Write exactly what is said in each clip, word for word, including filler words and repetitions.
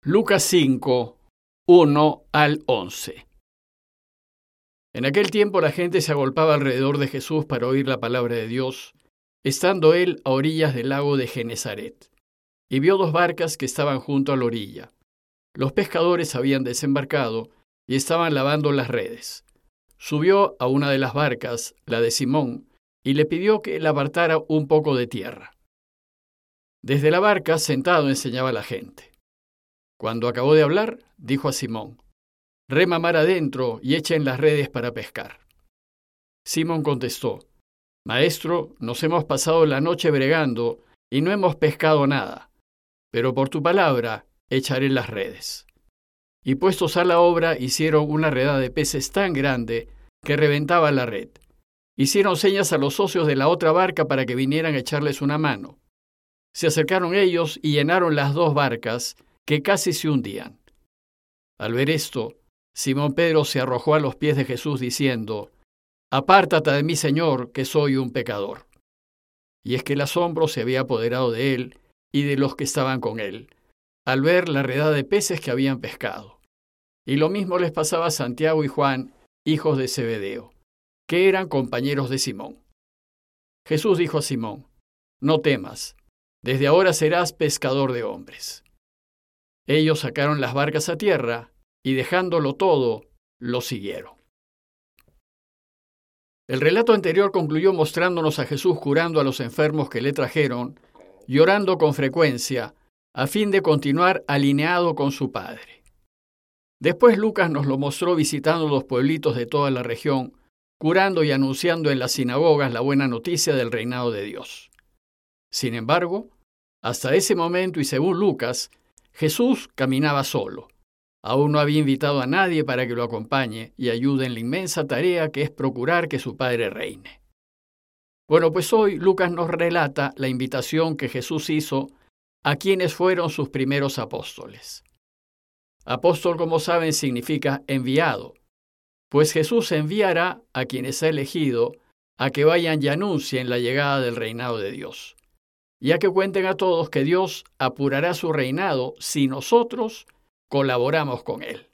Lucas cinco, uno al once. En aquel tiempo la gente se agolpaba alrededor de Jesús para oír la palabra de Dios, estando él a orillas del lago de Genesaret, y vio dos barcas que estaban junto a la orilla. Los pescadores habían desembarcado y estaban lavando las redes. Subió a una de las barcas, la de Simón, y le pidió que le apartara un poco de tierra. Desde la barca, sentado, enseñaba a la gente. Cuando acabó de hablar, dijo a Simón: «Rema mar adentro y echen las redes para pescar». Simón contestó: «Maestro, nos hemos pasado la noche bregando y no hemos pescado nada, pero por tu palabra echaré las redes». Y puestos a la obra, hicieron una redada de peces tan grande que reventaba la red. Hicieron señas a los socios de la otra barca para que vinieran a echarles una mano. Se acercaron ellos y llenaron las dos barcas, que casi se hundían. Al ver esto, Simón Pedro se arrojó a los pies de Jesús diciendo: «Apártate de mí, Señor, que soy un pecador». Y es que el asombro se había apoderado de él y de los que estaban con él, al ver la redada de peces que habían pescado. Y lo mismo les pasaba a Santiago y Juan, hijos de Zebedeo, que eran compañeros de Simón. Jesús dijo a Simón: «No temas, desde ahora serás pescador de hombres». Ellos sacaron las barcas a tierra y, dejándolo todo, lo siguieron. El relato anterior concluyó mostrándonos a Jesús curando a los enfermos que le trajeron, llorando con frecuencia, a fin de continuar alineado con su Padre. Después Lucas nos lo mostró visitando los pueblitos de toda la región, curando y anunciando en las sinagogas la buena noticia del reinado de Dios. Sin embargo, hasta ese momento y según Lucas, Jesús caminaba solo. Aún no había invitado a nadie para que lo acompañe y ayude en la inmensa tarea que es procurar que su Padre reine. Bueno, pues hoy Lucas nos relata la invitación que Jesús hizo a quienes fueron sus primeros apóstoles. Apóstol, como saben, significa enviado, pues Jesús enviará a quienes ha elegido a que vayan y anuncien la llegada del reinado de Dios, y a que cuenten a todos que Dios apurará su reinado si nosotros colaboramos con él.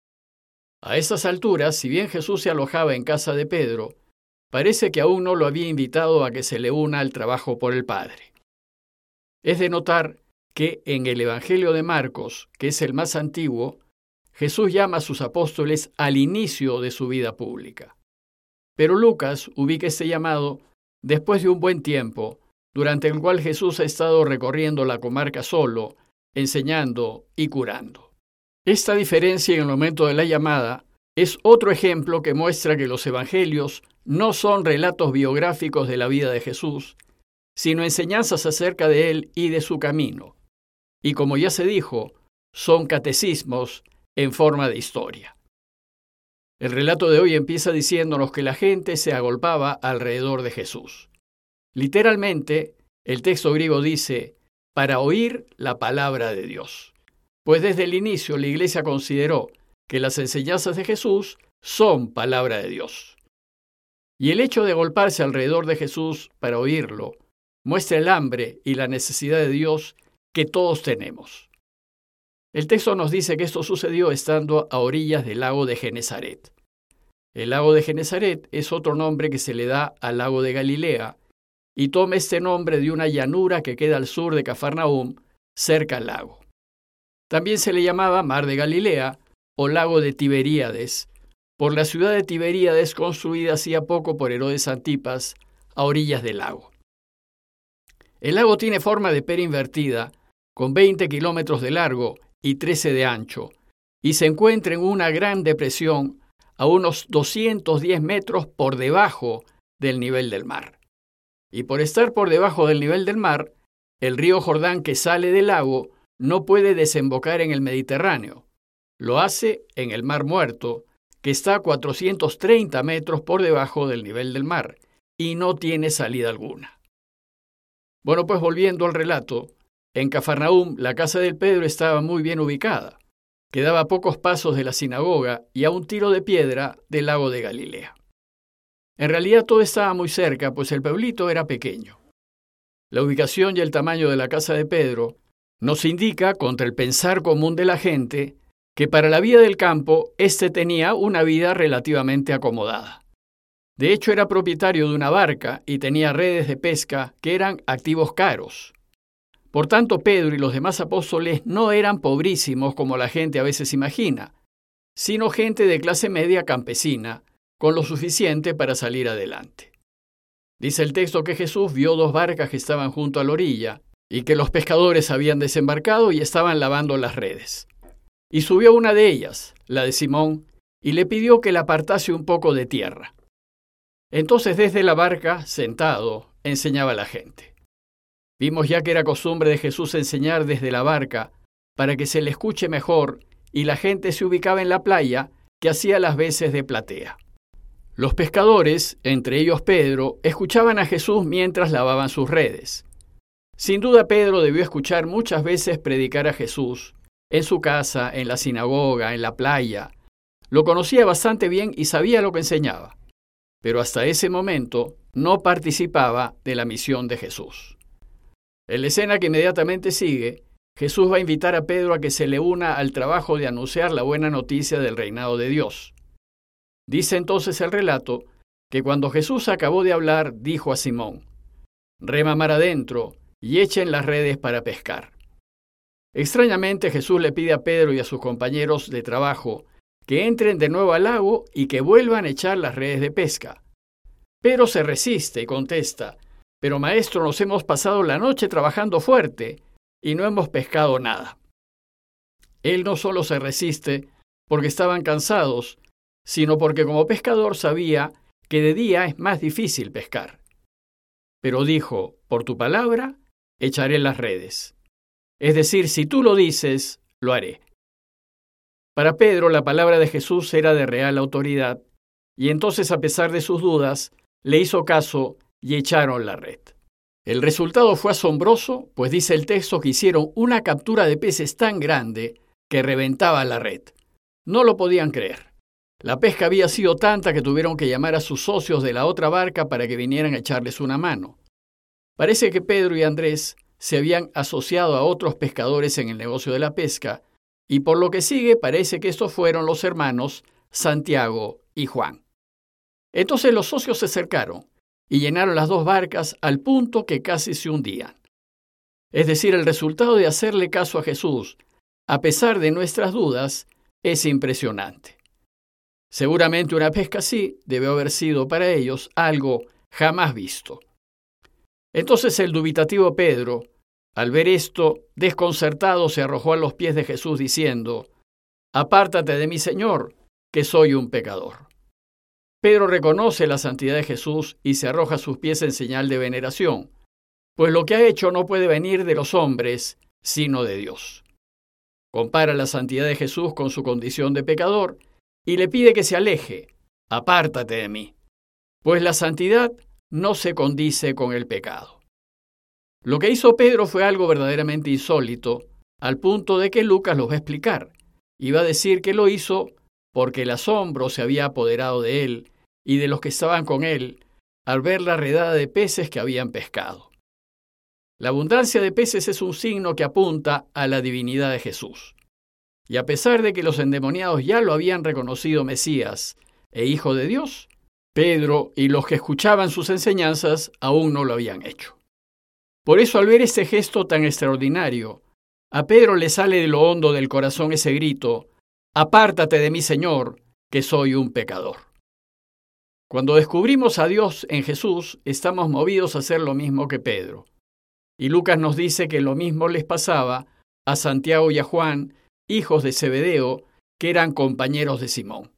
A estas alturas, si bien Jesús se alojaba en casa de Pedro, parece que aún no lo había invitado a que se le una al trabajo por el Padre. Es de notar que en el Evangelio de Marcos, que es el más antiguo, Jesús llama a sus apóstoles al inicio de su vida pública. Pero Lucas ubica este llamado después de un buen tiempo, durante el cual Jesús ha estado recorriendo la comarca solo, enseñando y curando. Esta diferencia en el momento de la llamada es otro ejemplo que muestra que los evangelios no son relatos biográficos de la vida de Jesús, sino enseñanzas acerca de él y de su camino. Y como ya se dijo, son catecismos en forma de historia. El relato de hoy empieza diciéndonos que la gente se agolpaba alrededor de Jesús. Literalmente, el texto griego dice, para oír la palabra de Dios. Pues desde el inicio la Iglesia consideró que las enseñanzas de Jesús son palabra de Dios. Y el hecho de agolparse alrededor de Jesús para oírlo muestra el hambre y la necesidad de Dios que todos tenemos. El texto nos dice que esto sucedió estando a orillas del lago de Genesaret. El lago de Genesaret es otro nombre que se le da al lago de Galilea, y toma este nombre de una llanura que queda al sur de Cafarnaúm, cerca al lago. También se le llamaba Mar de Galilea o lago de Tiberíades, por la ciudad de Tiberíades construida hacía poco por Herodes Antipas a orillas del lago. El lago tiene forma de pera invertida, con veinte kilómetros de largo y trece de ancho, y se encuentra en una gran depresión a unos doscientos diez metros por debajo del nivel del mar. Y por estar por debajo del nivel del mar, el río Jordán que sale del lago no puede desembocar en el Mediterráneo. Lo hace en el Mar Muerto, que está a cuatrocientos treinta metros por debajo del nivel del mar, y no tiene salida alguna. Bueno, pues volviendo al relato, en Cafarnaúm la casa del Pedro estaba muy bien ubicada. Quedaba a pocos pasos de la sinagoga y a un tiro de piedra del lago de Galilea. En realidad todo estaba muy cerca, pues el pueblito era pequeño. La ubicación y el tamaño de la casa de Pedro Nos indica, contra el pensar común de la gente, que para la vida del campo, éste tenía una vida relativamente acomodada. De hecho, era propietario de una barca y tenía redes de pesca que eran activos caros. Por tanto, Pedro y los demás apóstoles no eran pobrísimos como la gente a veces imagina, sino gente de clase media campesina, con lo suficiente para salir adelante. Dice el texto que Jesús vio dos barcas que estaban junto a la orilla y que los pescadores habían desembarcado y estaban lavando las redes. Y subió una de ellas, la de Simón, y le pidió que la apartase un poco de tierra. Entonces desde la barca, sentado, enseñaba a la gente. Vimos ya que era costumbre de Jesús enseñar desde la barca para que se le escuche mejor y la gente se ubicaba en la playa que hacía las veces de platea. Los pescadores, entre ellos Pedro, escuchaban a Jesús mientras lavaban sus redes. Sin duda Pedro debió escuchar muchas veces predicar a Jesús, en su casa, en la sinagoga, en la playa. Lo conocía bastante bien y sabía lo que enseñaba, pero hasta ese momento no participaba de la misión de Jesús. En la escena que inmediatamente sigue, Jesús va a invitar a Pedro a que se le una al trabajo de anunciar la buena noticia del reinado de Dios. Dice entonces el relato que cuando Jesús acabó de hablar, dijo a Simón: «Rema mar adentro y echen las redes para pescar». Extrañamente, Jesús le pide a Pedro y a sus compañeros de trabajo que entren de nuevo al lago y que vuelvan a echar las redes de pesca. Pedro se resiste y contesta: «Pero maestro, nos hemos pasado la noche trabajando fuerte y no hemos pescado nada». Él no solo se resiste porque estaban cansados, sino porque como pescador sabía que de día es más difícil pescar. Pero dijo: «Por tu palabra, echaré las redes». Es decir, si tú lo dices, lo haré. Para Pedro, la palabra de Jesús era de real autoridad, y entonces, a pesar de sus dudas, le hizo caso y echaron la red. El resultado fue asombroso, pues dice el texto que hicieron una captura de peces tan grande que reventaba la red. No lo podían creer. La pesca había sido tanta que tuvieron que llamar a sus socios de la otra barca para que vinieran a echarles una mano. Parece que Pedro y Andrés se habían asociado a otros pescadores en el negocio de la pesca, y por lo que sigue parece que estos fueron los hermanos Santiago y Juan. Entonces los socios se acercaron y llenaron las dos barcas al punto que casi se hundían. Es decir, el resultado de hacerle caso a Jesús, a pesar de nuestras dudas, es impresionante. Seguramente una pesca así debió haber sido para ellos algo jamás visto. Entonces el dubitativo Pedro, al ver esto, desconcertado, se arrojó a los pies de Jesús diciendo: «Apártate de mí, Señor, que soy un pecador». Pedro reconoce la santidad de Jesús y se arroja a sus pies en señal de veneración, pues lo que ha hecho no puede venir de los hombres, sino de Dios. Compara la santidad de Jesús con su condición de pecador y le pide que se aleje: «Apártate de mí», pues la santidad no se condice con el pecado. Lo que hizo Pedro fue algo verdaderamente insólito, al punto de que Lucas lo va a explicar, y va a decir que lo hizo porque el asombro se había apoderado de él y de los que estaban con él al ver la redada de peces que habían pescado. La abundancia de peces es un signo que apunta a la divinidad de Jesús. Y a pesar de que los endemoniados ya lo habían reconocido Mesías e Hijo de Dios, Pedro y los que escuchaban sus enseñanzas aún no lo habían hecho. Por eso, al ver este gesto tan extraordinario, a Pedro le sale de lo hondo del corazón ese grito: «Apártate de mí, Señor, que soy un pecador». Cuando descubrimos a Dios en Jesús, estamos movidos a hacer lo mismo que Pedro. Y Lucas nos dice que lo mismo les pasaba a Santiago y a Juan, hijos de Zebedeo, que eran compañeros de Simón.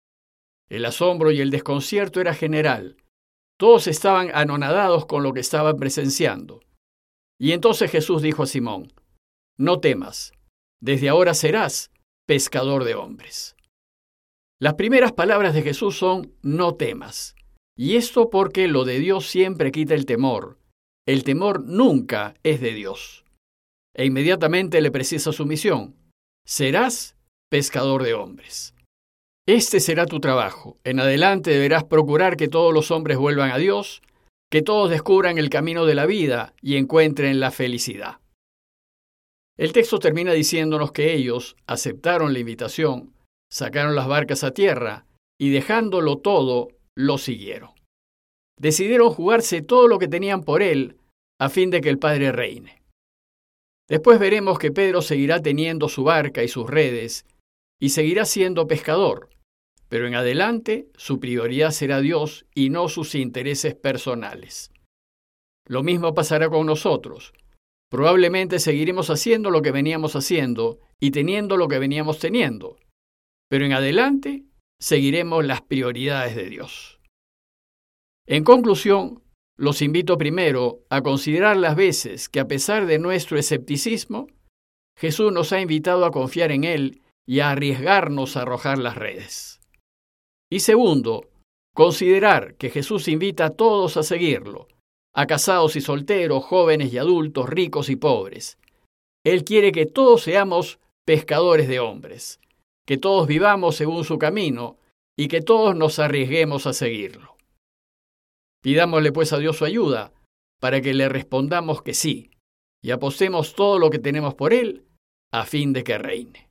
El asombro y el desconcierto era general. Todos estaban anonadados con lo que estaban presenciando. Y entonces Jesús dijo a Simón: «No temas, desde ahora serás pescador de hombres». Las primeras palabras de Jesús son «no temas». Y esto porque lo de Dios siempre quita el temor. El temor nunca es de Dios. E inmediatamente le precisa su misión: serás pescador de hombres. Este será tu trabajo. En adelante deberás procurar que todos los hombres vuelvan a Dios, que todos descubran el camino de la vida y encuentren la felicidad. El texto termina diciéndonos que ellos aceptaron la invitación, sacaron las barcas a tierra y dejándolo todo, lo siguieron. Decidieron jugarse todo lo que tenían por él a fin de que el Padre reine. Después veremos que Pedro seguirá teniendo su barca y sus redes y seguirá siendo pescador, pero en adelante su prioridad será Dios y no sus intereses personales. Lo mismo pasará con nosotros. Probablemente seguiremos haciendo lo que veníamos haciendo y teniendo lo que veníamos teniendo, pero en adelante seguiremos las prioridades de Dios. En conclusión, los invito primero a considerar las veces que a pesar de nuestro escepticismo, Jesús nos ha invitado a confiar en Él y a arriesgarnos a arrojar las redes. Y segundo, considerar que Jesús invita a todos a seguirlo, a casados y solteros, jóvenes y adultos, ricos y pobres. Él quiere que todos seamos pescadores de hombres, que todos vivamos según su camino y que todos nos arriesguemos a seguirlo. Pidámosle pues a Dios su ayuda para que le respondamos que sí y apostemos todo lo que tenemos por Él a fin de que reine.